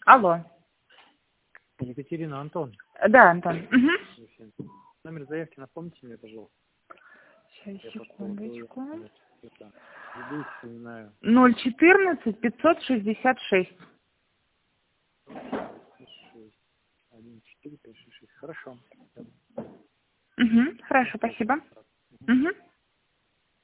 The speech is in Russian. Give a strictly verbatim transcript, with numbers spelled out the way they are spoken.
Алло. Екатерина, Антон. Да, Антон. Угу. Номер заявки напомните мне, пожалуйста. Сейчас, секундочку. Вспоминаю. ноль четырнадцать пятьсот шестьдесят шесть. один четыре пять шесть шесть. Хорошо. Угу. Хорошо, спасибо. Угу.